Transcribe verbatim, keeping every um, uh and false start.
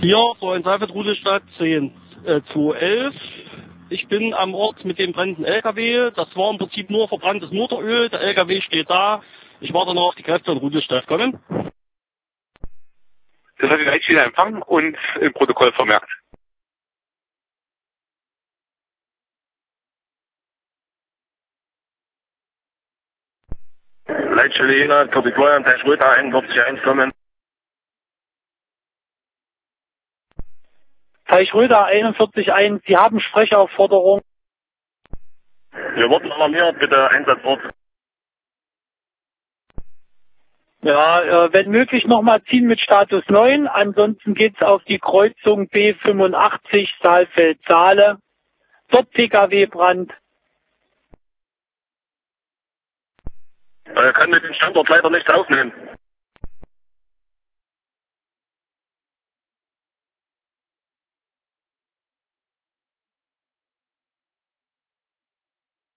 Hier, so in Seifert, Rudelstadt, zehn, äh, zwei elf. Ich bin am Ort mit dem brennenden L K W. Das war im Prinzip nur verbranntes Motoröl. Der L K W steht da. Ich warte noch auf die Kräfte in Rudelstadt. Kommen? Das hat die Leitstelle empfangen und im Protokoll vermerkt. Leitstelle Jena, Protokoll an Teich Röder einundvierzig eins kommen. Teich Röder einundvierzig eins, Sie haben Sprecheraufforderung. Wir wurden alarmiert, bitte Einsatzort. Ja, äh, wenn möglich nochmal ziehen mit Status neun, ansonsten geht's auf die Kreuzung B fünfundachtzig Saalfeld-Saale. Dort P K W-Brand. Er kann mit dem Standort leider nichts aufnehmen.